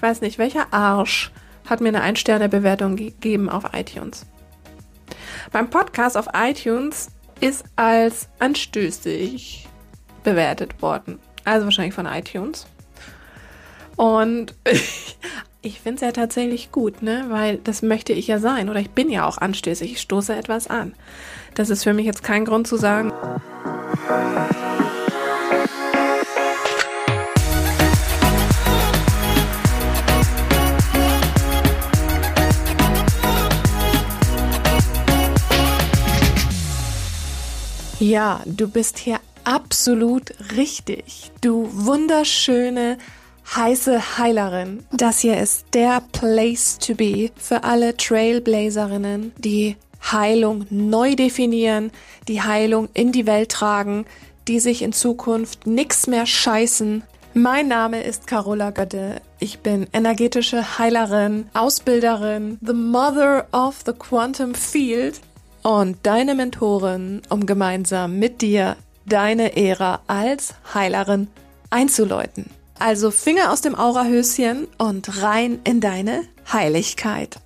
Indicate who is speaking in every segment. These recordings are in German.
Speaker 1: weiß nicht, welcher Arsch hat mir eine 1-Sterne-Bewertung gegeben auf iTunes. Beim Podcast auf iTunes ist als anstößig bewertet worden. Also wahrscheinlich von iTunes. Und ich finde es ja tatsächlich gut, ne? Weil das möchte ich ja sein. Oder ich bin ja auch anstößig. Ich stoße etwas an. Das ist für mich jetzt kein Grund zu sagen, ja, du bist hier absolut richtig. Du wunderschöne, heiße Heilerin. Das hier ist der Place to be für alle Trailblazerinnen, die Heilung neu definieren, die Heilung in die Welt tragen, die sich in Zukunft nichts mehr scheißen. Mein Name ist Carola Götte. Ich bin energetische Heilerin, Ausbilderin, the mother of the quantum field und deine Mentorin, um gemeinsam mit dir deine Ära als Heilerin einzuläuten. Also Finger aus dem Aurahöschen und rein in deine Heiligkeit.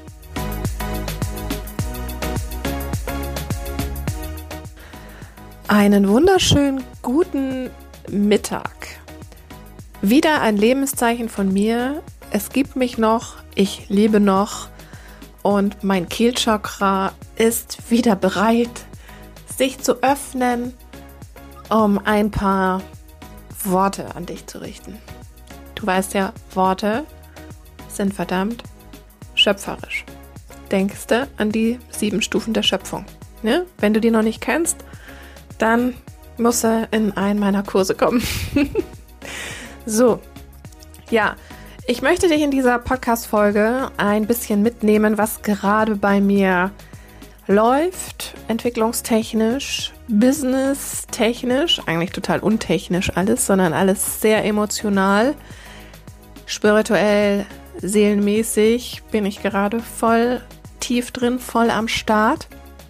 Speaker 1: Einen wunderschönen guten Mittag. Wieder ein Lebenszeichen von mir. Es gibt mich noch, ich lebe noch und mein Kehlchakra ist wieder bereit, sich zu öffnen, um ein paar Worte an dich zu richten. Du weißt ja, Worte sind verdammt schöpferisch. Denkst du an die 7 Stufen der Schöpfung? Ne? Wenn du die noch nicht kennst, dann musst du in einen meiner Kurse kommen. So, ja, ich möchte dich in dieser Podcast-Folge ein bisschen mitnehmen, was gerade bei mir läuft, entwicklungstechnisch, businesstechnisch, eigentlich total untechnisch alles, sondern alles sehr emotional, spirituell, seelenmäßig bin ich gerade voll tief drin, voll am Start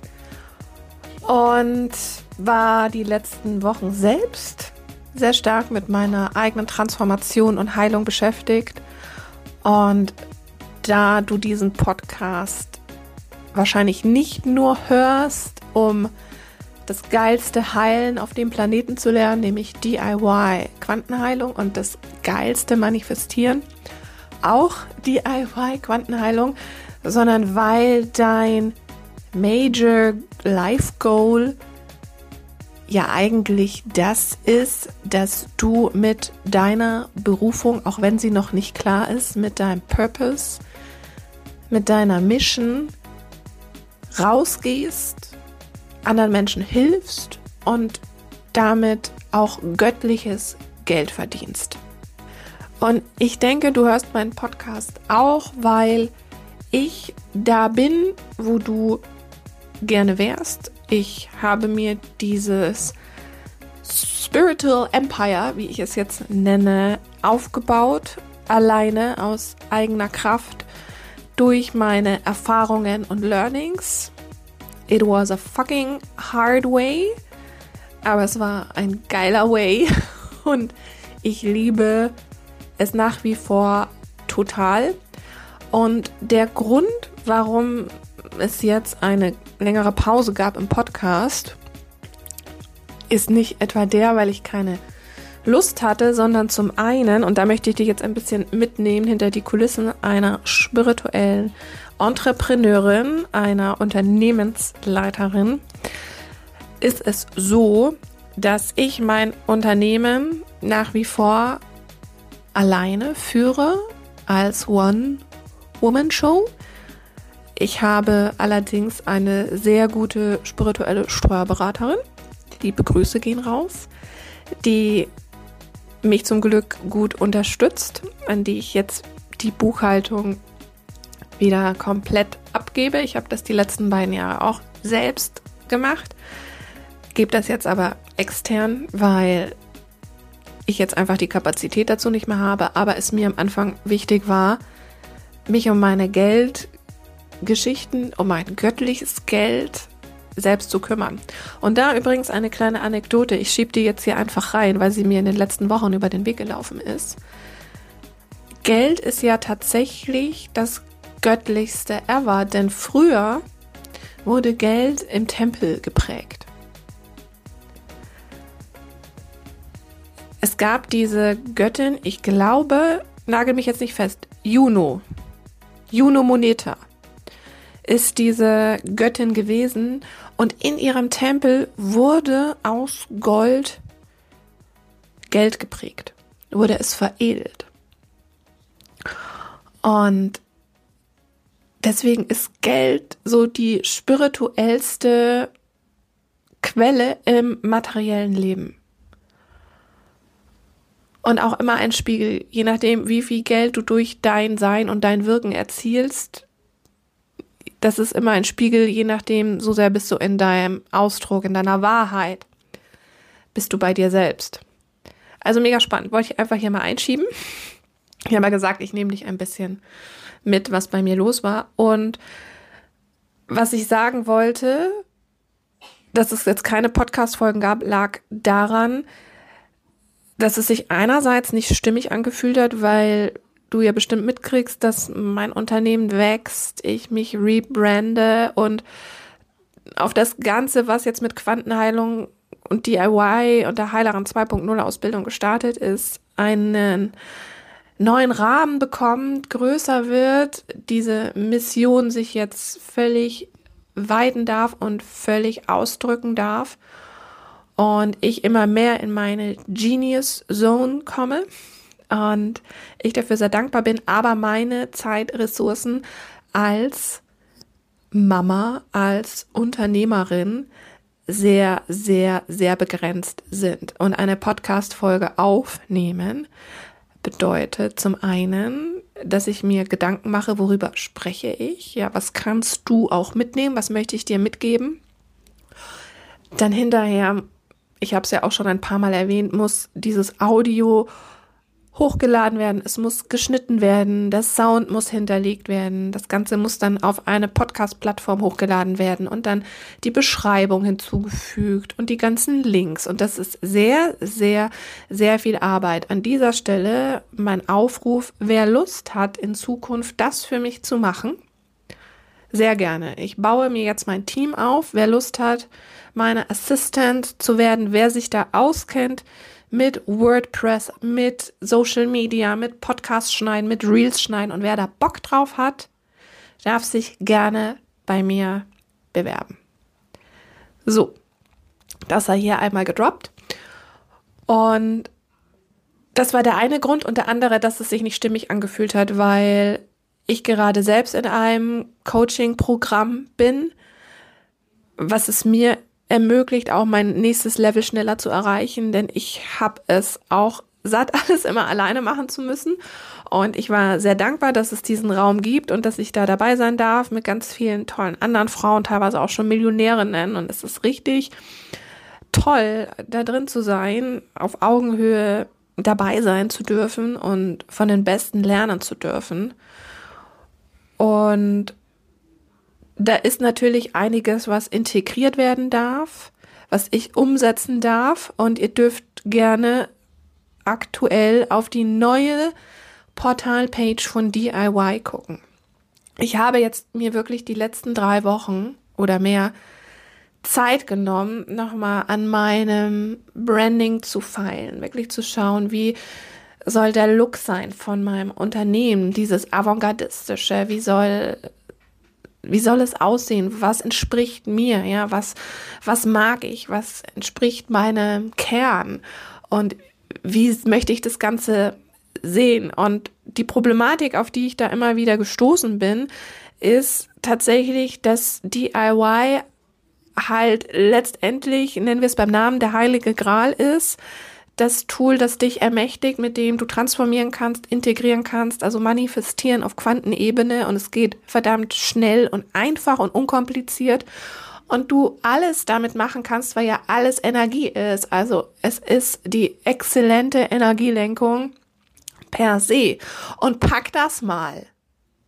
Speaker 1: und war die letzten Wochen selbst sehr stark mit meiner eigenen Transformation und Heilung beschäftigt. Und da du diesen Podcast wahrscheinlich nicht nur hörst, um das geilste Heilen auf dem Planeten zu lernen, nämlich DIY Quantenheilung und das geilste Manifestieren, auch DIY Quantenheilung, sondern weil dein Major Life Goal ja eigentlich das ist, dass du mit deiner Berufung, auch wenn sie noch nicht klar ist, mit deinem Purpose, mit deiner Mission rausgehst, anderen Menschen hilfst und damit auch göttliches Geld verdienst. Und ich denke, du hörst meinen Podcast auch, weil ich da bin, wo du gerne wärst. Ich habe mir dieses Spiritual Empire, wie ich es jetzt nenne, aufgebaut, alleine aus eigener Kraft durch meine Erfahrungen und Learnings. It was a fucking hard way, aber es war ein geiler way und ich liebe es nach wie vor total. Und der Grund, warum es jetzt eine längere Pause gab im Podcast, ist nicht etwa der, weil ich keine Lust hatte, sondern zum einen, und da möchte ich dich jetzt ein bisschen mitnehmen hinter die Kulissen einer spirituellen Entrepreneurin, einer Unternehmensleiterin, ist es so, dass ich mein Unternehmen nach wie vor alleine führe als One-Woman-Show. Ich habe allerdings eine sehr gute spirituelle Steuerberaterin, liebe Grüße gehen raus, die mich zum Glück gut unterstützt, an die ich jetzt die Buchhaltung wieder komplett abgebe. Ich habe das die letzten beiden Jahre auch selbst gemacht, gebe das jetzt aber extern, weil ich jetzt einfach die Kapazität dazu nicht mehr habe, aber es mir am Anfang wichtig war, mich um meine Geldgeschichten, um mein göttliches Geld selbst zu kümmern. Und da übrigens eine kleine Anekdote, ich schiebe die jetzt hier einfach rein, weil sie mir in den letzten Wochen über den Weg gelaufen ist. Geld ist ja tatsächlich das göttlichste ever, denn früher wurde Geld im Tempel geprägt. Es gab diese Göttin, ich glaube, nagel mich jetzt nicht fest, Juno Moneta ist diese Göttin gewesen und in ihrem Tempel wurde aus Gold Geld geprägt, wurde es veredelt. Und deswegen ist Geld so die spirituellste Quelle im materiellen Leben. Und auch immer ein Spiegel, je nachdem, wie viel Geld du durch dein Sein und dein Wirken erzielst. Das ist immer ein Spiegel, je nachdem, so sehr bist du in deinem Ausdruck, in deiner Wahrheit, bist du bei dir selbst. Also mega spannend, wollte ich einfach hier mal einschieben. Ich habe ja gesagt, ich nehme dich ein bisschen mit, was bei mir los war. Und was ich sagen wollte, dass es jetzt keine Podcast-Folgen gab, lag daran, dass es sich einerseits nicht stimmig angefühlt hat, weil du ja bestimmt mitkriegst, dass mein Unternehmen wächst, ich mich rebrande und auf das Ganze, was jetzt mit Quantenheilung und DIY und der Heilerin 2.0 Ausbildung gestartet ist, einen neuen Rahmen bekommt, größer wird, diese Mission sich jetzt völlig weiten darf und völlig ausdrücken darf und ich immer mehr in meine Genius Zone komme und ich dafür sehr dankbar bin, aber meine Zeitressourcen als Mama, als Unternehmerin sehr, sehr, sehr begrenzt sind. Und eine Podcast-Folge aufnehmen bedeutet zum einen, dass ich mir Gedanken mache, worüber spreche ich? Ja, was kannst du auch mitnehmen? Was möchte ich dir mitgeben? Dann hinterher, ich habe es ja auch schon ein paar Mal erwähnt, muss dieses Audio hochgeladen werden, es muss geschnitten werden, der Sound muss hinterlegt werden, das Ganze muss dann auf eine Podcast-Plattform hochgeladen werden und dann die Beschreibung hinzugefügt und die ganzen Links und das ist sehr, sehr, sehr viel Arbeit. An dieser Stelle mein Aufruf, wer Lust hat, in Zukunft das für mich zu machen, sehr gerne. Ich baue mir jetzt mein Team auf, wer Lust hat, meine Assistant zu werden, wer sich da auskennt, mit WordPress, mit Social Media, mit Podcast schneiden, mit Reels schneiden und wer da Bock drauf hat, darf sich gerne bei mir bewerben. So, das sei hier einmal gedroppt und das war der eine Grund und der andere, dass es sich nicht stimmig angefühlt hat, weil ich gerade selbst in einem Coaching-Programm bin, was es mir ermöglicht, auch mein nächstes Level schneller zu erreichen, denn ich habe es auch satt, alles immer alleine machen zu müssen und ich war sehr dankbar, dass es diesen Raum gibt und dass ich da dabei sein darf mit ganz vielen tollen anderen Frauen, teilweise auch schon Millionärinnen und es ist richtig toll, da drin zu sein, auf Augenhöhe dabei sein zu dürfen und von den Besten lernen zu dürfen und da ist natürlich einiges, was integriert werden darf, was ich umsetzen darf und ihr dürft gerne aktuell auf die neue Portalpage von DIY gucken. Ich habe jetzt mir wirklich die letzten 3 Wochen oder mehr Zeit genommen, nochmal an meinem Branding zu feilen, wirklich zu schauen, wie soll der Look sein von meinem Unternehmen, dieses avantgardistische, wie soll es aussehen? Was entspricht mir? Ja, was mag ich? Was entspricht meinem Kern? Und wie möchte ich das Ganze sehen? Und die Problematik, auf die ich da immer wieder gestoßen bin, ist tatsächlich, dass DIY halt letztendlich, nennen wir es beim Namen, der Heilige Gral ist. Das Tool, das dich ermächtigt, mit dem du transformieren kannst, integrieren kannst, also manifestieren auf Quantenebene und es geht verdammt schnell und einfach und unkompliziert und du alles damit machen kannst, weil ja alles Energie ist. Also es ist die exzellente Energielenkung per se und pack das mal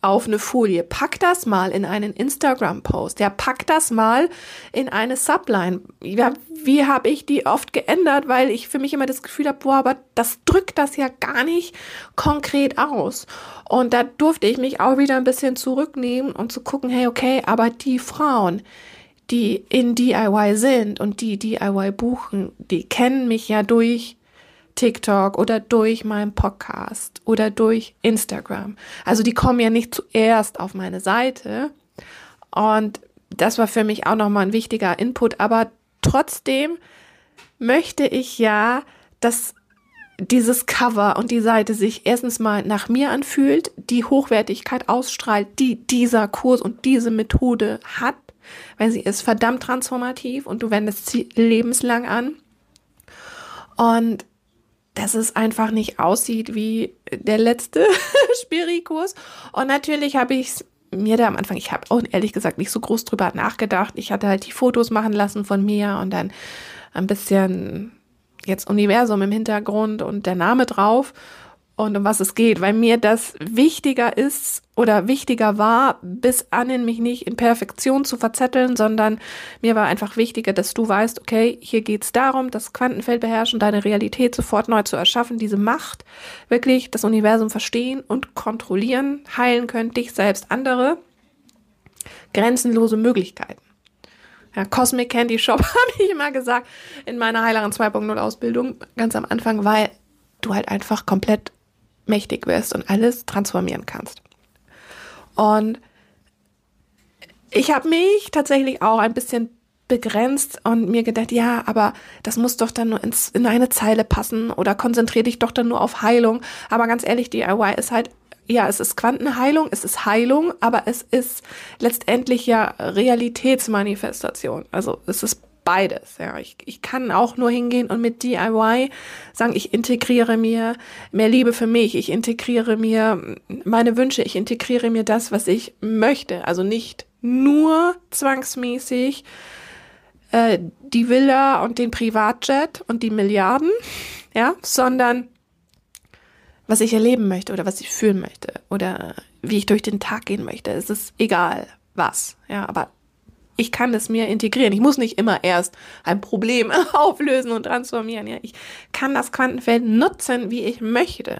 Speaker 1: auf eine Folie, pack das mal in einen Instagram-Post, ja, pack das mal in eine Subline. Ja, wie habe ich die oft geändert, weil ich für mich immer das Gefühl habe, boah, aber das drückt das ja gar nicht konkret aus. Und da durfte ich mich auch wieder ein bisschen zurücknehmen und zu gucken, hey, okay, aber die Frauen, die in DIY sind und die DIY buchen, die kennen mich ja durch TikTok oder durch meinen Podcast oder durch Instagram. Also die kommen ja nicht zuerst auf meine Seite. Und das war für mich auch nochmal ein wichtiger Input. Aber trotzdem möchte ich ja, dass dieses Cover und die Seite sich erstens mal nach mir anfühlt, die Hochwertigkeit ausstrahlt, die dieser Kurs und diese Methode hat, weil sie ist verdammt transformativ und du wendest sie lebenslang an. Und dass es einfach nicht aussieht wie der letzte Spiri-Kurs. Und natürlich habe ich mir da am Anfang, ich habe auch ehrlich gesagt nicht so groß drüber nachgedacht. Ich hatte halt die Fotos machen lassen von mir und dann ein bisschen jetzt Universum im Hintergrund und der Name drauf und um was es geht, weil mir das wichtiger ist oder wichtiger war, bis anhin mich nicht in Perfektion zu verzetteln, sondern mir war einfach wichtiger, dass du weißt, okay, hier geht's darum, das Quantenfeld beherrschen, deine Realität sofort neu zu erschaffen, diese Macht, wirklich das Universum verstehen und kontrollieren, heilen können, dich selbst, andere, grenzenlose Möglichkeiten. Ja, Cosmic Candy Shop habe ich immer gesagt in meiner Heilerin 2.0 Ausbildung ganz am Anfang, weil du halt einfach komplett mächtig wirst und alles transformieren kannst. Und ich habe mich tatsächlich auch ein bisschen begrenzt und mir gedacht, ja, aber das muss doch dann nur in eine Zeile passen oder konzentriere dich doch dann nur auf Heilung. Aber ganz ehrlich, DIY ist halt, ja, es ist Quantenheilung, es ist Heilung, aber es ist letztendlich ja Realitätsmanifestation. Also es ist beides. Ja, ich kann auch nur hingehen und mit DIY sagen, ich integriere mir mehr Liebe für mich, ich integriere mir meine Wünsche, ich integriere mir das, was ich möchte. Also nicht nur zwangsmäßig die Villa und den Privatjet und die Milliarden, ja, sondern was ich erleben möchte oder was ich fühlen möchte oder wie ich durch den Tag gehen möchte. Es ist egal was, ja, aber ich kann es mir integrieren. Ich muss nicht immer erst ein Problem auflösen und transformieren. Ja, ich kann das Quantenfeld nutzen, wie ich möchte.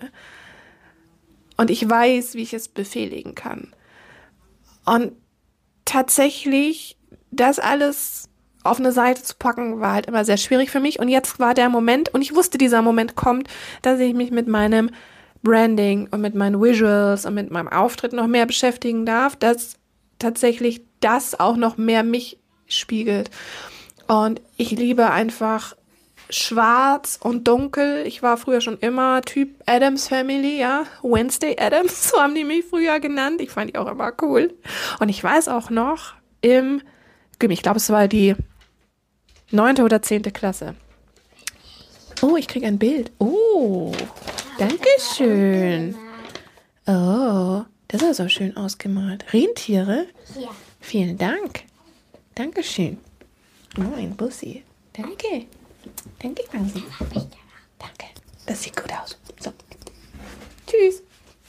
Speaker 1: Und ich weiß, wie ich es befehligen kann. Und tatsächlich, das alles auf eine Seite zu packen, war halt immer sehr schwierig für mich. Und jetzt war der Moment, und ich wusste, dieser Moment kommt, dass ich mich mit meinem Branding und mit meinen Visuals und mit meinem Auftritt noch mehr beschäftigen darf, dass tatsächlich das auch noch mehr mich spiegelt. Und ich liebe einfach schwarz und dunkel. Ich war früher schon immer Typ Addams Family, ja. Wednesday Addams, so haben die mich früher genannt. Ich fand die auch immer cool. Und ich weiß auch noch ich glaube, es war die 9. oder 10. Klasse. Oh, ich kriege ein Bild. Oh, danke schön. Oh, das ist so schön ausgemalt. Rentiere? Ja. Vielen Dank. Dankeschön. Oh, ein Bussi. Danke. Danke, Hansi. Danke. Das sieht gut aus. So. Tschüss.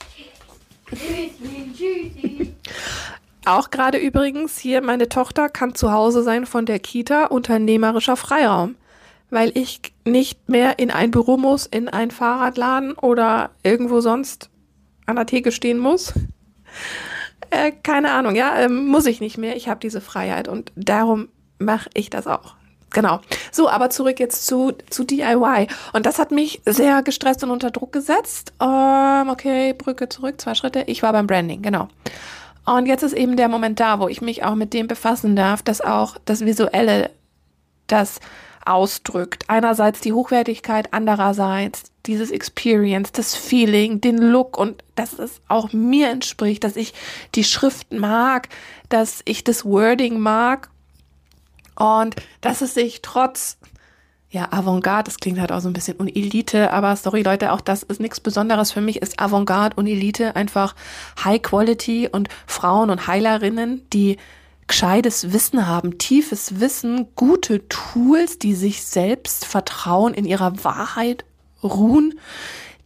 Speaker 1: Tschüssi. Auch gerade übrigens hier, meine Tochter kann zu Hause sein von der Kita, unternehmerischer Freiraum. Weil ich nicht mehr in ein Büro muss, in einen Fahrradladen oder irgendwo sonst an der Theke stehen muss. Keine Ahnung, ja, muss ich nicht mehr. Ich habe diese Freiheit und darum mache ich das auch. Genau. So, aber zurück jetzt zu DIY. Und das hat mich sehr gestresst und unter Druck gesetzt. Okay, Brücke zurück, 2 Schritte. Ich war beim Branding, genau. Und jetzt ist eben der Moment da, wo ich mich auch mit dem befassen darf, dass auch das Visuelle das ausdrückt. Einerseits die Hochwertigkeit, andererseits dieses Experience, das Feeling, den Look und dass es auch mir entspricht, dass ich die Schriften mag, dass ich das Wording mag und dass es sich trotz, ja, Avantgarde, das klingt halt auch so ein bisschen und Elite, aber sorry Leute, auch das ist nichts Besonderes. Für mich ist Avantgarde und Elite einfach High Quality und Frauen und Heilerinnen, die gescheites Wissen haben, tiefes Wissen, gute Tools, die sich selbst vertrauen, in ihrer Wahrheit ruhen,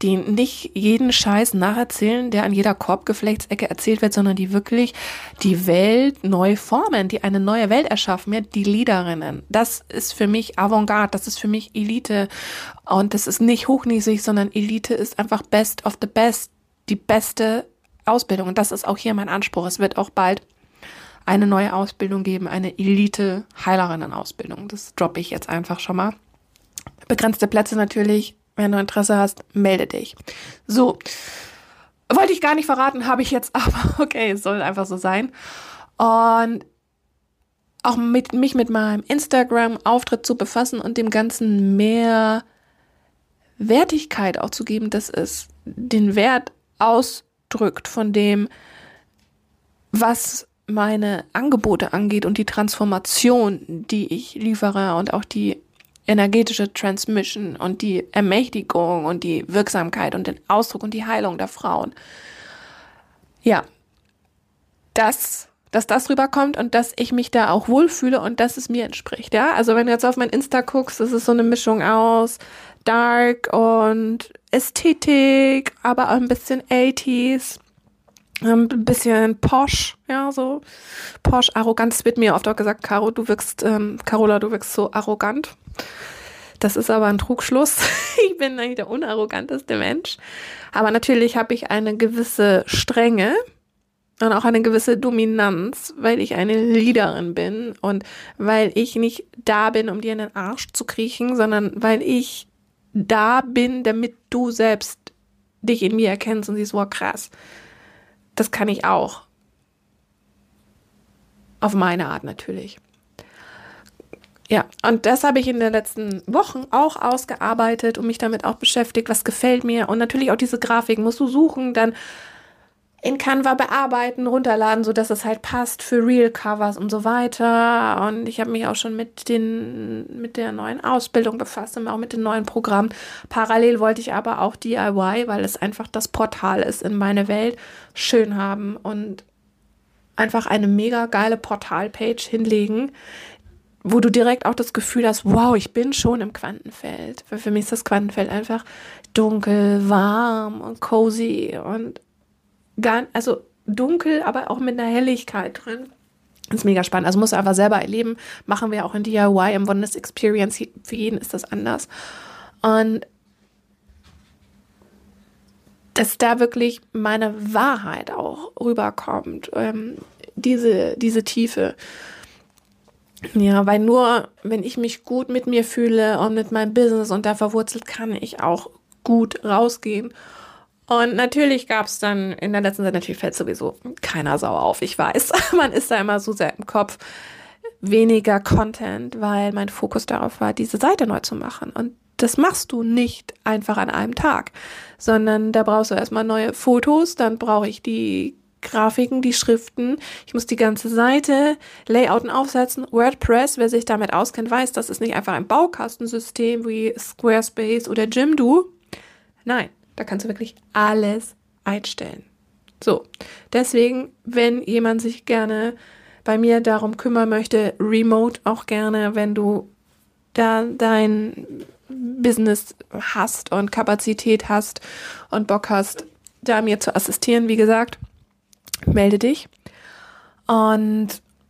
Speaker 1: die nicht jeden Scheiß nacherzählen, der an jeder Korbgeflechtsecke erzählt wird, sondern die wirklich die Welt neu formen, die eine neue Welt erschaffen, ja, die Leaderinnen. Das ist für mich Avantgarde, das ist für mich Elite und das ist nicht hochnäsig, sondern Elite ist einfach best of the best, die beste Ausbildung und das ist auch hier mein Anspruch. Es wird auch bald eine neue Ausbildung geben, eine Elite-Heilerinnen-Ausbildung. Das droppe ich jetzt einfach schon mal. Begrenzte Plätze natürlich. Wenn du Interesse hast, melde dich. So, wollte ich gar nicht verraten, habe ich jetzt aber. Okay, es soll einfach so sein. Und auch mich mit meinem Instagram-Auftritt zu befassen und dem Ganzen mehr Wertigkeit auch zu geben, dass es den Wert ausdrückt von dem, was meine Angebote angeht und die Transformation, die ich liefere und auch die energetische Transmission und die Ermächtigung und die Wirksamkeit und den Ausdruck und die Heilung der Frauen. Ja, dass das rüberkommt und dass ich mich da auch wohlfühle und dass es mir entspricht. Ja, also wenn du jetzt auf mein Insta guckst, das ist so eine Mischung aus Dark und Ästhetik, aber auch ein bisschen 80s. Ein bisschen posch, ja, so posch, arrogant. Es wird mir oft auch gesagt, Carola, du wirkst so arrogant. Das ist aber ein Trugschluss. Ich bin eigentlich der unarroganteste Mensch. Aber natürlich habe ich eine gewisse Strenge und auch eine gewisse Dominanz, weil ich eine Leaderin bin und weil ich nicht da bin, um dir in den Arsch zu kriechen, sondern weil ich da bin, damit du selbst dich in mir erkennst und siehst, wow, krass. Das kann ich auch. Auf meine Art natürlich. Ja, und das habe ich in den letzten Wochen auch ausgearbeitet und mich damit auch beschäftigt, was gefällt mir. Und natürlich auch diese Grafiken musst du suchen, dann in Canva bearbeiten, runterladen, sodass es halt passt für Real-Covers und so weiter. Und ich habe mich auch schon mit der neuen Ausbildung befasst und auch mit den neuen Programmen. Parallel wollte ich aber auch DIY, weil es einfach das Portal ist in meine Welt, schön haben und einfach eine mega geile Portalpage hinlegen, wo du direkt auch das Gefühl hast, wow, ich bin schon im Quantenfeld. Weil für mich ist das Quantenfeld einfach dunkel, warm und cozy und also dunkel, aber auch mit einer Helligkeit drin. Das ist mega spannend. Also musst du einfach selber erleben. Machen wir auch in DIY, im Wonders Experience. Für jeden ist das anders. Und dass da wirklich meine Wahrheit auch rüberkommt. Diese Tiefe. Ja, weil nur, wenn ich mich gut mit mir fühle und mit meinem Business und da verwurzelt, kann ich auch gut rausgehen. Und natürlich gab es dann in der letzten Zeit, natürlich fällt sowieso keiner Sau auf, ich weiß, man ist da immer so sehr im Kopf, weniger Content, weil mein Fokus darauf war, diese Seite neu zu machen. Und das machst du nicht einfach an einem Tag, sondern da brauchst du erstmal neue Fotos, dann brauche ich die Grafiken, die Schriften, ich muss die ganze Seite layouten, aufsetzen. WordPress, wer sich damit auskennt, weiß, das ist nicht einfach ein Baukastensystem wie Squarespace oder Jimdo. Nein. Da kannst du wirklich alles einstellen. So, deswegen, wenn jemand sich gerne bei mir darum kümmern möchte, remote auch gerne, wenn du da dein Business hast und Kapazität hast und Bock hast, da mir zu assistieren, wie gesagt, melde dich. Und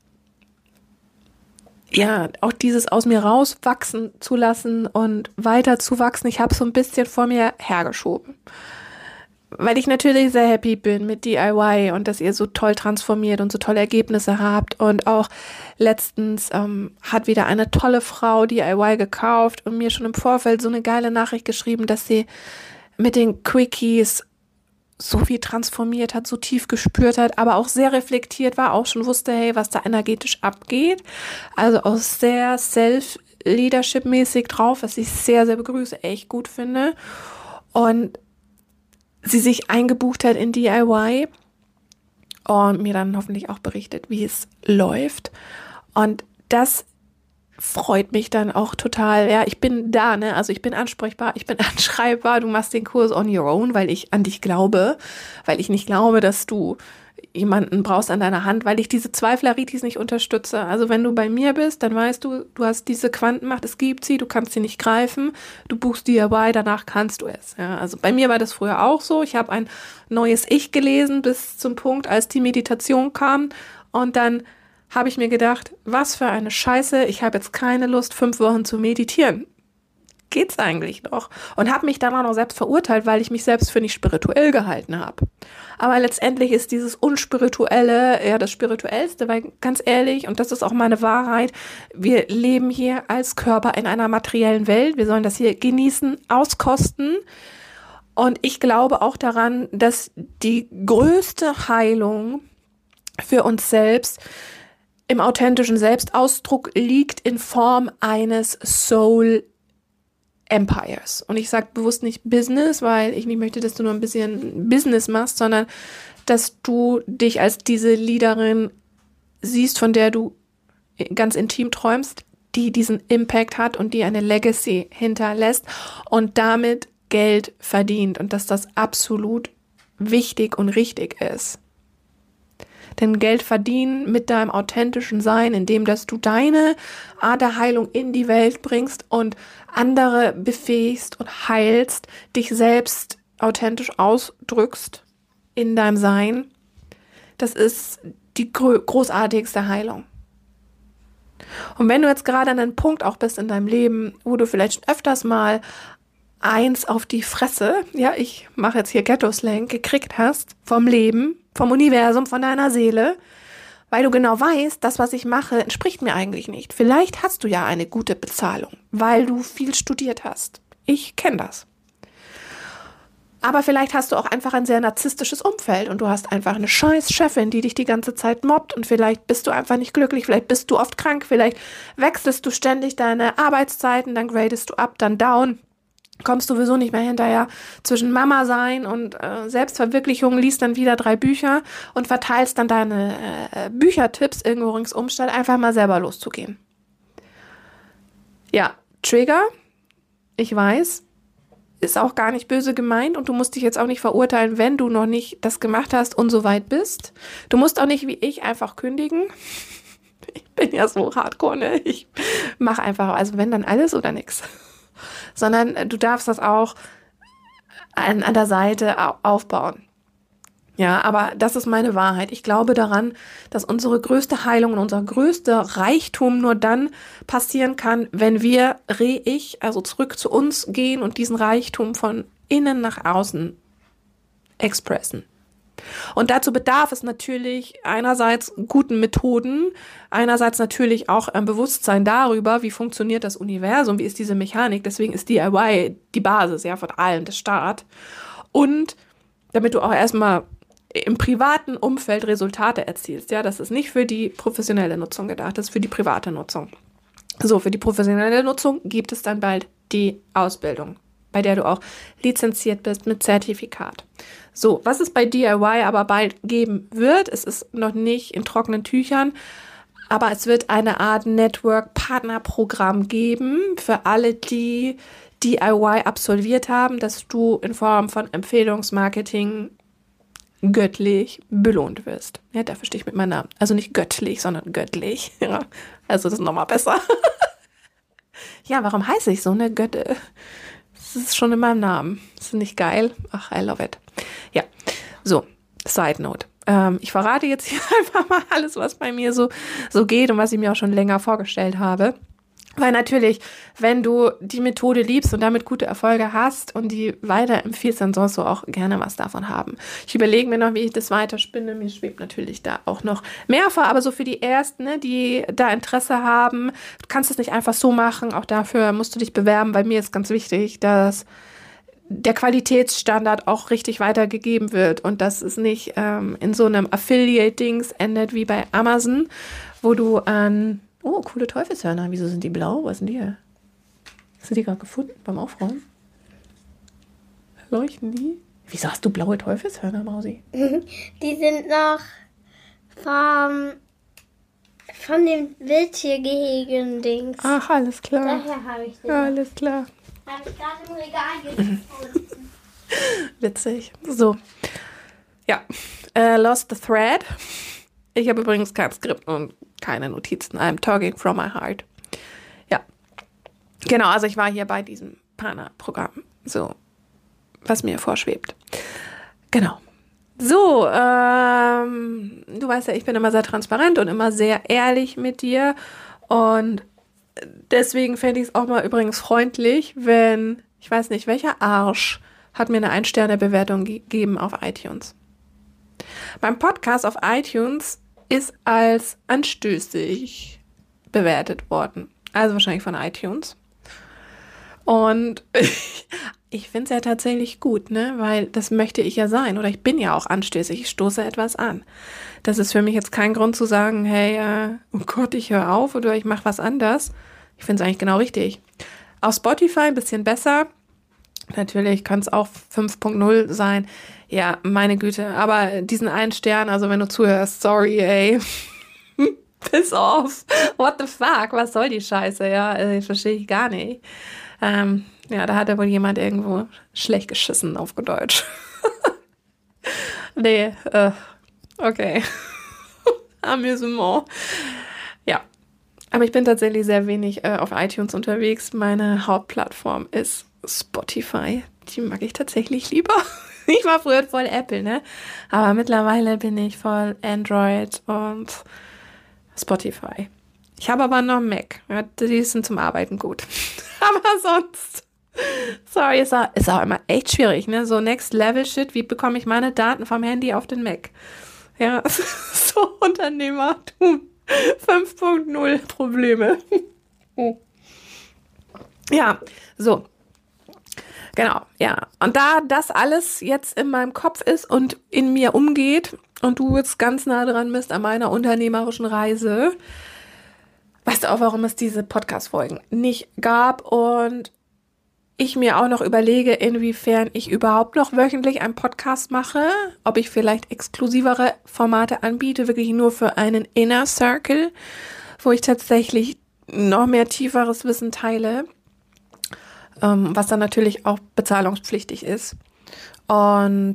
Speaker 1: ja, auch dieses aus mir rauswachsen zu lassen und weiter zu wachsen, ich habe so ein bisschen vor mir hergeschoben. Weil ich natürlich sehr happy bin mit DIY und dass ihr so toll transformiert und so tolle Ergebnisse habt. Und auch letztens hat wieder eine tolle Frau DIY gekauft und mir schon im Vorfeld so eine geile Nachricht geschrieben, dass sie mit den Quickies so viel transformiert hat, so tief gespürt hat, aber auch sehr reflektiert war, auch schon wusste, hey, was da energetisch abgeht. Also auch sehr Self-Leadership-mäßig drauf, was ich sehr, sehr begrüße, echt gut finde. Und sie sich eingebucht hat in DIY und mir dann hoffentlich auch berichtet, wie es läuft. Und das freut mich dann auch total. Ja, ich bin da, ne? Also ich bin ansprechbar, ich bin anschreibbar. Du machst den Kurs on your own, weil ich an dich glaube, weil ich nicht glaube, dass du jemanden brauchst an deiner Hand, weil ich diese Zweifleritis nicht unterstütze. Also wenn du bei mir bist, dann weißt du, du hast diese Quantenmacht, es gibt sie, du kannst sie nicht greifen, du buchst DIY, danach kannst du es. Ja, also bei mir war das früher auch so. Ich habe ein neues Ich gelesen bis zum Punkt, als die Meditation kam, und dann habe ich mir gedacht, was für eine Scheiße, ich habe jetzt keine Lust, 5 Wochen zu meditieren. Geht's eigentlich noch? Und habe mich dann auch noch selbst verurteilt, weil ich mich selbst für nicht spirituell gehalten habe. Aber letztendlich ist dieses Unspirituelle ja das Spirituellste, weil ganz ehrlich, und das ist auch meine Wahrheit, wir leben hier als Körper in einer materiellen Welt. Wir sollen das hier genießen, auskosten. Und ich glaube auch daran, dass die größte Heilung für uns selbst im authentischen Selbstausdruck liegt in Form eines Soul Empires. Und ich sage bewusst nicht Business, weil ich nicht möchte, dass du nur ein bisschen Business machst, sondern dass du dich als diese Leaderin siehst, von der du ganz intim träumst, die diesen Impact hat und die eine Legacy hinterlässt und damit Geld verdient, und dass das absolut wichtig und richtig ist. Denn Geld verdienen mit deinem authentischen Sein, indem dass du deine Art der Heilung in die Welt bringst und andere befähigst und heilst, dich selbst authentisch ausdrückst in deinem Sein, das ist die großartigste Heilung. Und wenn du jetzt gerade an einem Punkt auch bist in deinem Leben, wo du vielleicht öfters mal eins auf die Fresse, ja, ich mache jetzt hier Ghetto-Slang, gekriegt hast vom Leben, vom Universum, von deiner Seele, weil du genau weißt, das, was ich mache, entspricht mir eigentlich nicht. Vielleicht hast du ja eine gute Bezahlung, weil du viel studiert hast. Ich kenne das. Aber vielleicht hast du auch einfach ein sehr narzisstisches Umfeld und du hast einfach eine scheiß Chefin, die dich die ganze Zeit mobbt, und vielleicht bist du einfach nicht glücklich, vielleicht bist du oft krank, vielleicht wechselst du ständig deine Arbeitszeiten, dann gradest du up, dann down. Kommst du sowieso nicht mehr hinterher zwischen Mama sein und Selbstverwirklichung, liest dann wieder 3 Bücher und verteilst dann deine Büchertipps irgendwo ringsum, statt einfach mal selber loszugehen. Ja, Trigger, ich weiß, ist auch gar nicht böse gemeint, und du musst dich jetzt auch nicht verurteilen, wenn du noch nicht das gemacht hast und so weit bist. Du musst auch nicht wie ich einfach kündigen. Ich bin ja so hardcore, ne? Ich mache einfach, also wenn dann alles oder nix. Sondern du darfst das auch an der Seite aufbauen. Ja, aber das ist meine Wahrheit. Ich glaube daran, dass unsere größte Heilung und unser größter Reichtum nur dann passieren kann, wenn wir also zurück zu uns gehen und diesen Reichtum von innen nach außen expressen. Und dazu bedarf es natürlich einerseits guten Methoden, einerseits natürlich auch ein Bewusstsein darüber, wie funktioniert das Universum, wie ist diese Mechanik. Deswegen ist DIY die Basis, ja, von allem, der Start. Und damit du auch erstmal im privaten Umfeld Resultate erzielst, ja, das ist nicht für die professionelle Nutzung gedacht, das ist für die private Nutzung. So, für die professionelle Nutzung gibt es dann bald die Ausbildung, bei der du auch lizenziert bist mit Zertifikat. So, was es bei DIY aber bald geben wird, es ist noch nicht in trockenen Tüchern, aber es wird eine Art Network-Partner-Programm geben für alle, die DIY absolviert haben, dass du in Form von Empfehlungsmarketing göttlich belohnt wirst. Ja, dafür stehe ich mit meinem Namen. Also nicht göttlich, sondern göttlich. Ja, also das ist nochmal besser. Ja, warum heiße ich so, ne? Götte. Das ist schon in meinem Namen. Das ist nicht geil. Ach, I love it. Ja, so, Side Note. Ich verrate jetzt hier einfach mal alles, was bei mir so geht und was ich mir auch schon länger vorgestellt habe. Weil natürlich, wenn du die Methode liebst und damit gute Erfolge hast und die weiterempfiehlst, dann sollst du auch gerne was davon haben. Ich überlege mir noch, wie ich das weiterspinne. Mir schwebt natürlich da auch noch mehr vor, aber so für die Ersten, ne, die da Interesse haben, du kannst es nicht einfach so machen. Auch dafür musst du dich bewerben. Bei mir ist ganz wichtig, dass der Qualitätsstandard auch richtig weitergegeben wird und dass es nicht in so einem Affiliate-Dings endet wie bei Amazon, wo du an oh, coole Teufelshörner. Wieso sind die blau? Was sind die hier? Hast du die gerade gefunden beim Aufräumen? Leuchten die? Wieso hast du blaue Teufelshörner, Mausi?
Speaker 2: Die sind noch von dem Wildtiergehegen-Dings.
Speaker 1: Ach, alles klar.
Speaker 2: Daher habe ich den.
Speaker 1: Alles klar.
Speaker 2: Habe ich gerade im Regal gefunden.
Speaker 1: Witzig. So. Ja, lost the thread. Ich habe übrigens kein Skript und keine Notizen. I'm talking from my heart. Ja, genau, also ich war hier bei diesem Partnerprogramm, so, was mir vorschwebt. Genau. So, du weißt ja, ich bin immer sehr transparent und immer sehr ehrlich mit dir und deswegen fände ich es auch mal übrigens freundlich, wenn, ich weiß nicht, welcher Arsch hat mir eine 1-Sterne-Bewertung gegeben auf iTunes. Mein Podcast auf iTunes ist als anstößig bewertet worden. Also wahrscheinlich von iTunes. Und ich finde es ja tatsächlich gut, ne? Weil das möchte ich ja sein. Oder ich bin ja auch anstößig. Ich stoße etwas an. Das ist für mich jetzt kein Grund zu sagen, hey, oh Gott, ich höre auf oder ich mache was anders. Ich finde es eigentlich genau richtig. Auf Spotify ein bisschen besser. Natürlich kann es auch 5.0 sein. Ja, meine Güte. Aber diesen 1 Stern, also wenn du zuhörst, sorry, ey. Piss off. What the fuck? Was soll die Scheiße? Ja, verstehe ich gar nicht. Ja, da hat ja wohl jemand irgendwo schlecht geschissen, auf Deutsch. Nee, okay. Amüsement. Ja, aber ich bin tatsächlich sehr wenig auf iTunes unterwegs. Meine Hauptplattform ist Spotify. Die mag ich tatsächlich lieber. Ich war früher voll Apple, ne? Aber mittlerweile bin ich voll Android und Spotify. Ich habe aber noch Mac. Ja, die sind zum Arbeiten gut. Aber sonst, sorry, ist auch immer echt schwierig, ne? So Next-Level-Shit, wie bekomme ich meine Daten vom Handy auf den Mac? Ja, so Unternehmertum. 5.0 Probleme. Ja, so. Genau, ja. Und da das alles jetzt in meinem Kopf ist und in mir umgeht und du jetzt ganz nah dran bist an meiner unternehmerischen Reise, weißt du auch, warum es diese Podcast-Folgen nicht gab und ich mir auch noch überlege, inwiefern ich überhaupt noch wöchentlich einen Podcast mache, ob ich vielleicht exklusivere Formate anbiete, wirklich nur für einen Inner Circle, wo ich tatsächlich noch mehr tieferes Wissen teile, was dann natürlich auch bezahlungspflichtig ist und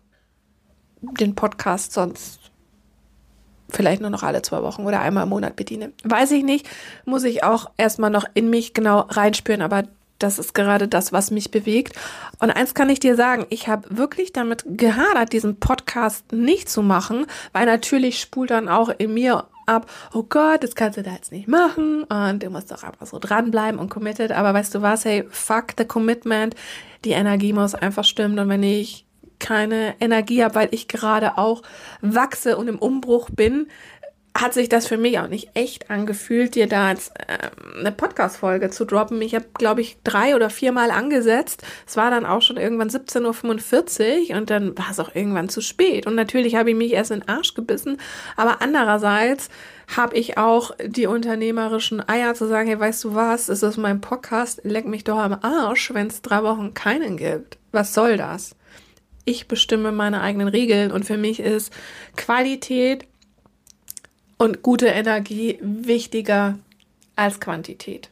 Speaker 1: den Podcast sonst vielleicht nur noch alle 2 Wochen oder einmal im Monat bediene. Weiß ich nicht, muss ich auch erstmal noch in mich genau reinspüren, aber das ist gerade das, was mich bewegt. Und eins kann ich dir sagen, ich habe wirklich damit gehadert, diesen Podcast nicht zu machen, weil natürlich spult dann auch in mir ab, oh Gott, das kannst du da jetzt nicht machen und du musst doch einfach so dranbleiben und committed. Aber weißt du was, hey, fuck the commitment, die Energie muss einfach stimmen und wenn ich keine Energie habe, weil ich gerade auch wachse und im Umbruch bin, hat sich das für mich auch nicht echt angefühlt, dir da jetzt eine Podcast-Folge zu droppen. Ich habe, glaube ich, 3 oder 4 Mal angesetzt. Es war dann auch schon irgendwann 17:45 Uhr und dann war es auch irgendwann zu spät. Und natürlich habe ich mich erst in den Arsch gebissen. Aber andererseits habe ich auch die unternehmerischen Eier zu sagen, hey, weißt du was, es ist mein Podcast, leck mich doch am Arsch, wenn es 3 Wochen keinen gibt. Was soll das? Ich bestimme meine eigenen Regeln und für mich ist Qualität und gute Energie wichtiger als Quantität.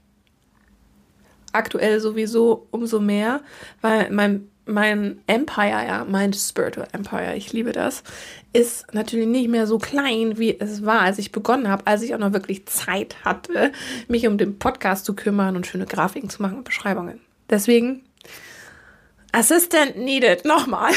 Speaker 1: Aktuell sowieso umso mehr, weil mein Empire, ja, mein Spiritual Empire, ich liebe das, ist natürlich nicht mehr so klein, wie es war, als ich begonnen habe, als ich auch noch wirklich Zeit hatte, mich um den Podcast zu kümmern und schöne Grafiken zu machen und Beschreibungen. Deswegen, Assistant needed, nochmal.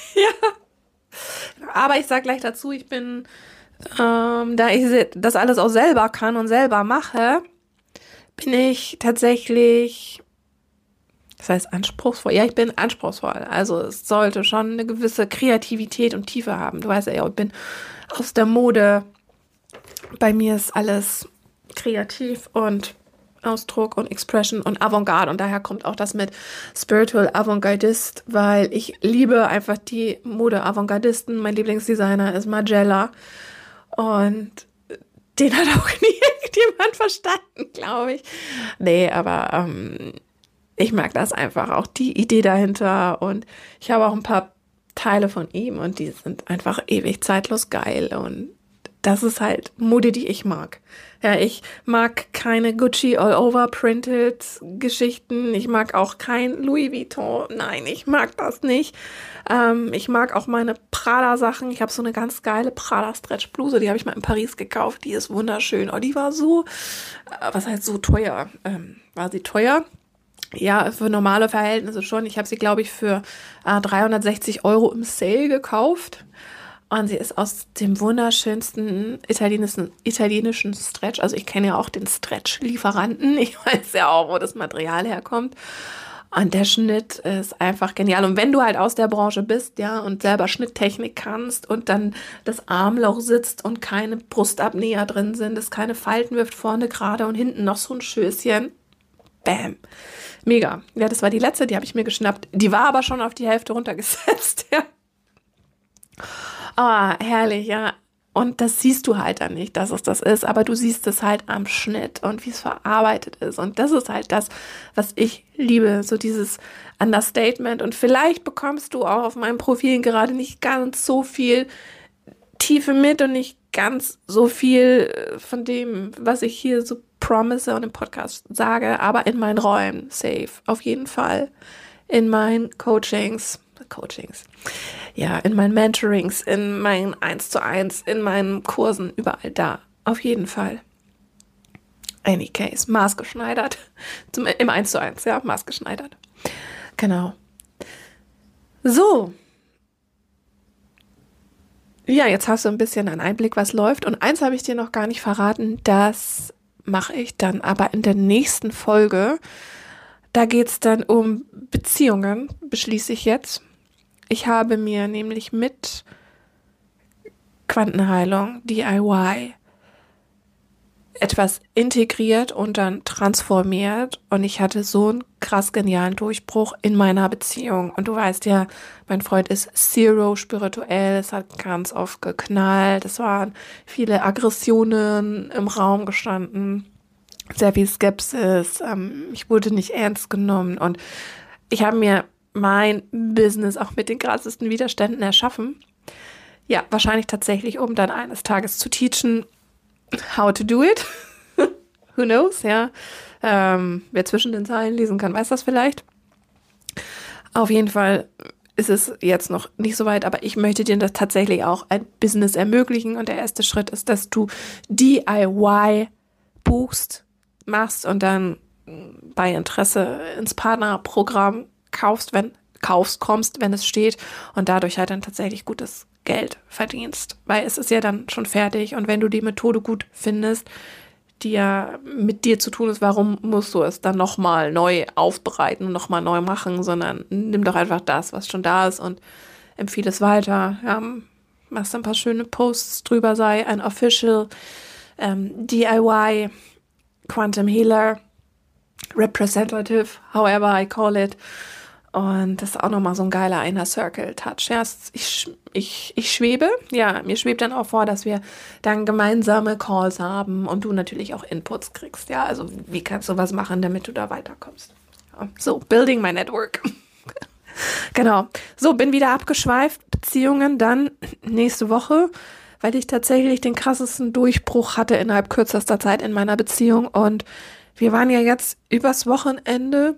Speaker 1: Ja. Aber ich sage gleich dazu, ich bin da ich das alles auch selber kann und selber mache, bin ich tatsächlich, das heißt anspruchsvoll. Ja, ich bin anspruchsvoll. Also es sollte schon eine gewisse Kreativität und Tiefe haben. Du weißt ja, ich bin aus der Mode. Bei mir ist alles kreativ und Ausdruck und Expression und Avantgarde. Und daher kommt auch das mit Spiritual Avantgardist, weil ich liebe einfach die Mode-Avantgardisten. Mein Lieblingsdesigner ist Margiela. Und den hat auch nie irgendjemand verstanden, glaube ich. Nee, aber ich mag das einfach, auch die Idee dahinter. Und ich habe auch ein paar Teile von ihm und die sind einfach ewig zeitlos geil. Und das ist halt Mode, die ich mag. Ja, ich mag keine Gucci all-over printed Geschichten. Ich mag auch kein Louis Vuitton. Nein, ich mag das nicht. Ich mag auch meine Prada-Sachen. Ich habe so eine ganz geile Prada-Stretch-Bluse, die habe ich mal in Paris gekauft. Die ist wunderschön. Oh, die war so, was heißt so teuer? War sie teuer? Ja, für normale Verhältnisse schon. Ich habe sie, glaube ich, für 360 € im Sale gekauft. Und sie ist aus dem wunderschönsten italienischen Stretch. Also ich kenne ja auch den Stretch-Lieferanten. Ich weiß ja auch, wo das Material herkommt. Und der Schnitt ist einfach genial. Und wenn du halt aus der Branche bist, ja, und selber Schnitttechnik kannst und dann das Armloch sitzt und keine Brustabnäher drin sind, es keine Falten wirft, vorne gerade und hinten noch so ein Schößchen. Bam. Mega. Ja, das war die letzte, die habe ich mir geschnappt. Die war aber schon auf die Hälfte runtergesetzt, ja. Ah, herrlich, ja. Und das siehst du halt dann nicht, dass es das ist, aber du siehst es halt am Schnitt und wie es verarbeitet ist. Und das ist halt das, was ich liebe, so dieses Understatement. Und vielleicht bekommst du auch auf meinem Profil gerade nicht ganz so viel Tiefe mit und nicht ganz so viel von dem, was ich hier so promise und im Podcast sage, aber in meinen Räumen safe, auf jeden Fall. In meinen Coachings, ja, in meinen Mentorings, in meinen 1:1, in meinen Kursen, überall da. Auf jeden Fall. Any case, maßgeschneidert. Im 1:1, ja, maßgeschneidert. Genau. So. Ja, jetzt hast du ein bisschen einen Einblick, was läuft. Und eins habe ich dir noch gar nicht verraten, das mache ich dann aber in der nächsten Folge. Da geht es dann um Beziehungen, beschließe ich jetzt. Ich habe mir nämlich mit Quantenheilung, DIY, etwas integriert und dann transformiert. Und ich hatte so einen krass genialen Durchbruch in meiner Beziehung. Und du weißt ja, mein Freund ist zero spirituell. Es hat ganz oft geknallt. Es waren viele Aggressionen im Raum gestanden. Sehr viel Skepsis. Ich wurde nicht ernst genommen. Und ich habe mir mein Business auch mit den krassesten Widerständen erschaffen. Ja, wahrscheinlich tatsächlich, um dann eines Tages zu teachen, how to do it. Who knows, ja. Wer zwischen den Zeilen lesen kann, weiß das vielleicht. Auf jeden Fall ist es jetzt noch nicht so weit, aber ich möchte dir das tatsächlich auch ein Business ermöglichen. Und der erste Schritt ist, dass du DIY buchst, machst und dann bei Interesse ins Partnerprogramm kommst, wenn es steht und dadurch halt dann tatsächlich gutes Geld verdienst, weil es ist ja dann schon fertig und wenn du die Methode gut findest, die ja mit dir zu tun ist, warum musst du es dann nochmal neu aufbereiten und nochmal neu machen, sondern nimm doch einfach das, was schon da ist und empfehle es weiter, ja, machst ein paar schöne Posts drüber, sei ein Official DIY Quantum Healer Representative, however I call it. Und das ist auch nochmal so ein geiler Inner Circle Touch. Ja, ich schwebe. Ja, mir schwebt dann auch vor, dass wir dann gemeinsame Calls haben und du natürlich auch Inputs kriegst. Ja, also wie kannst du was machen, damit du da weiterkommst? Ja, so, building my network. Genau. So, bin wieder abgeschweift. Beziehungen dann nächste Woche, weil ich tatsächlich den krassesten Durchbruch hatte innerhalb kürzester Zeit in meiner Beziehung. Und wir waren ja jetzt übers Wochenende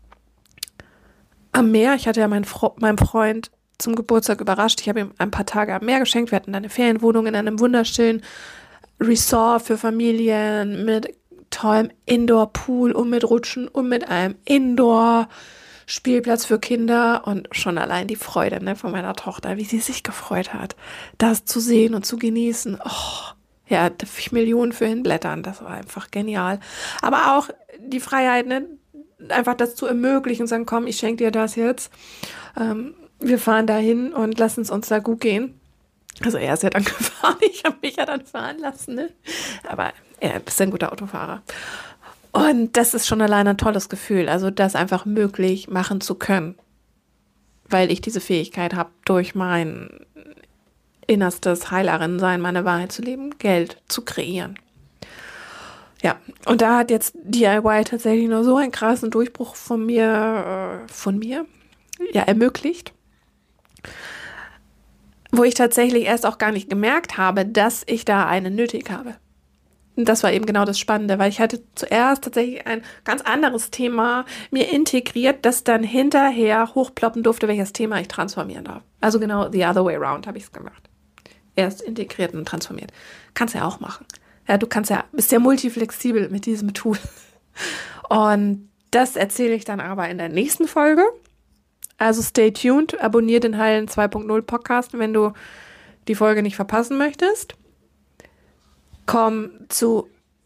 Speaker 1: am Meer. Ich hatte ja meinem Freund zum Geburtstag überrascht. Ich habe ihm ein paar Tage am Meer geschenkt. Wir hatten eine Ferienwohnung in einem wunderschönen Resort für Familien mit tollem Indoor-Pool und mit Rutschen und mit einem Indoor-Spielplatz für Kinder. Und schon allein die Freude, ne, von meiner Tochter, wie sie sich gefreut hat, das zu sehen und zu genießen. Oh, ja, da will ich Millionen für hinblättern. Das war einfach genial. Aber auch die Freiheit, ne, einfach das zu ermöglichen und sagen, komm, ich schenke dir das jetzt. Wir fahren dahin und lassen es uns da gut gehen. Also er ist ja dann gefahren, ich habe mich ja dann fahren lassen, ne? Aber er ist ein guter Autofahrer. Und das ist schon allein ein tolles Gefühl, also das einfach möglich machen zu können, weil ich diese Fähigkeit habe, durch mein innerstes Heilerin-Sein, meine Wahrheit zu leben, Geld zu kreieren. Ja, und da hat jetzt DIY tatsächlich nur so einen krassen Durchbruch von mir, ja, ermöglicht. wo ich tatsächlich erst auch gar nicht gemerkt habe, dass ich da eine nötig habe. Und das war eben genau das Spannende, weil ich hatte zuerst tatsächlich ein ganz anderes Thema mir integriert, das dann hinterher hochploppen durfte, welches Thema ich transformieren darf. Also genau the other way around habe ich es gemacht. Erst integriert und transformiert. Kannst ja auch machen. Ja, bist ja multiflexibel mit diesem Tool. Und das erzähle ich dann aber in der nächsten Folge. Also stay tuned, abonniere den Heilen 2.0 Podcast, wenn du die Folge nicht verpassen möchtest. Komm zu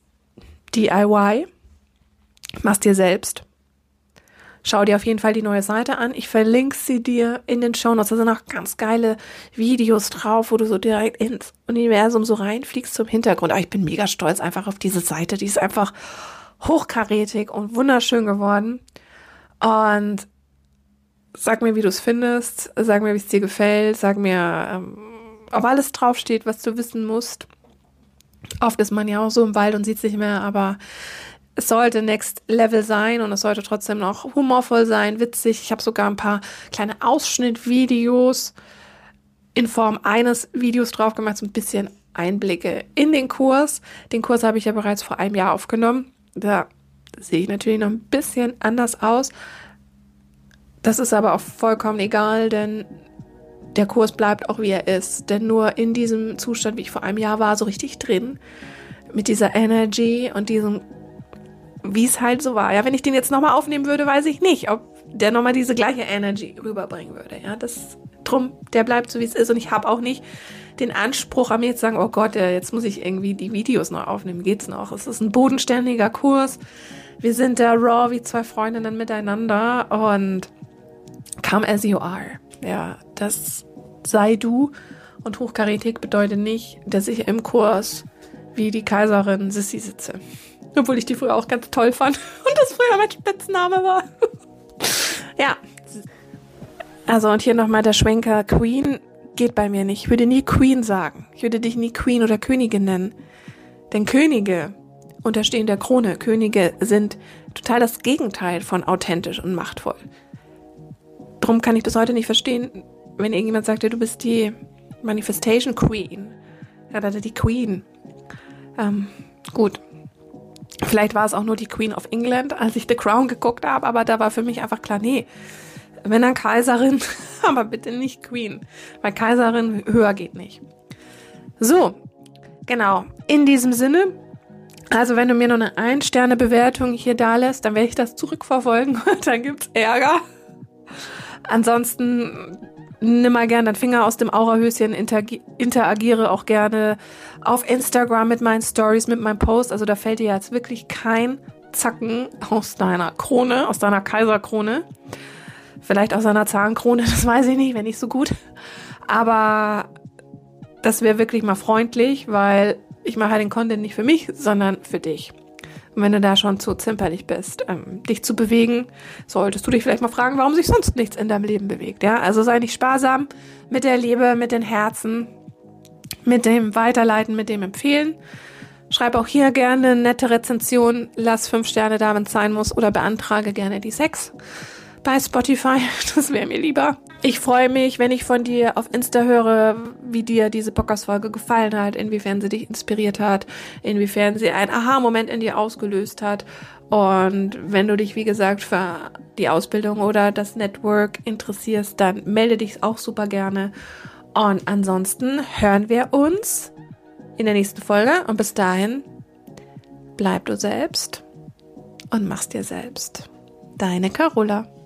Speaker 1: DIY, mach's dir selbst. Schau dir auf jeden Fall die neue Seite an. Ich verlinke sie dir in den Shownotes. Da sind auch ganz geile Videos drauf, wo du so direkt ins Universum so reinfliegst zum Hintergrund. Aber ich bin mega stolz einfach auf diese Seite. Die ist einfach hochkarätig und wunderschön geworden. Und sag mir, wie du es findest. Sag mir, wie es dir gefällt. Sag mir, ob alles draufsteht, was du wissen musst. Oft ist man ja auch so im Wald und sieht es nicht mehr, aber es sollte Next Level sein und es sollte trotzdem noch humorvoll sein, witzig. Ich habe sogar ein paar kleine Ausschnittvideos in Form eines Videos drauf gemacht, so ein bisschen Einblicke in den Kurs. Den Kurs habe ich ja bereits vor einem Jahr aufgenommen. Da sehe ich natürlich noch ein bisschen anders aus. Das ist aber auch vollkommen egal, denn der Kurs bleibt auch, wie er ist. Denn nur in diesem Zustand, wie ich vor einem Jahr war, so richtig drin, mit dieser Energy und diesem, wie es halt so war. Ja, wenn ich den jetzt nochmal aufnehmen würde, weiß ich nicht, ob der nochmal diese gleiche Energy rüberbringen würde. Ja, der bleibt so, wie es ist. Und ich habe auch nicht den Anspruch an mir zu sagen, oh Gott, jetzt muss ich irgendwie die Videos noch aufnehmen. Geht's noch? Es ist ein bodenständiger Kurs. Wir sind da raw wie zwei Freundinnen miteinander und come as you are. Ja, das sei du. Und Hochkarätig bedeutet nicht, dass ich im Kurs wie die Kaiserin Sissi sitze. Obwohl ich die früher auch ganz toll fand und das früher mein Spitzname war. Ja. Also und hier nochmal der Schwenker. Queen geht bei mir nicht. Ich würde nie Queen sagen. Ich würde dich nie Queen oder Königin nennen. Denn Könige unterstehen der Krone. Könige sind total das Gegenteil von authentisch und machtvoll. Drum kann ich bis heute nicht verstehen, wenn irgendjemand sagt, ja, du bist die Manifestation Queen. Ja, die Queen. Gut. Vielleicht war es auch nur die Queen of England, als ich The Crown geguckt habe, aber da war für mich einfach klar, nee, wenn dann Kaiserin, aber bitte nicht Queen, weil Kaiserin höher geht nicht. So, genau, in diesem Sinne, also wenn du mir nur eine 1-Sterne-Bewertung hier da lässt, dann werde ich das zurückverfolgen, dann gibt's Ärger. Ansonsten nimm mal gerne deinen Finger aus dem Aurahöschen, interagiere auch gerne auf Instagram mit meinen Stories, mit meinem Post. Also da fällt dir jetzt wirklich kein Zacken aus deiner Krone, aus deiner Kaiserkrone. Vielleicht aus einer Zahnkrone, das weiß ich nicht, wenn nicht so gut. Aber das wäre wirklich mal freundlich, weil ich mache den Content nicht für mich, sondern für dich. Und wenn du da schon zu zimperlich bist, dich zu bewegen, solltest du dich vielleicht mal fragen, warum sich sonst nichts in deinem Leben bewegt. Ja? Also sei nicht sparsam mit der Liebe, mit den Herzen, mit dem Weiterleiten, mit dem Empfehlen. Schreib auch hier gerne eine nette Rezension, lass 5 Sterne da, wenn es sein muss, oder beantrage gerne die 6 bei Spotify. Das wäre mir lieber. Ich freue mich, wenn ich von dir auf Insta höre, wie dir diese Podcast-Folge gefallen hat, inwiefern sie dich inspiriert hat, inwiefern sie einen Aha-Moment in dir ausgelöst hat. Und wenn du dich, wie gesagt, für die Ausbildung oder das Network interessierst, dann melde dich auch super gerne. Und ansonsten hören wir uns in der nächsten Folge. Und bis dahin, bleib du selbst und mach's dir selbst. Deine Carola.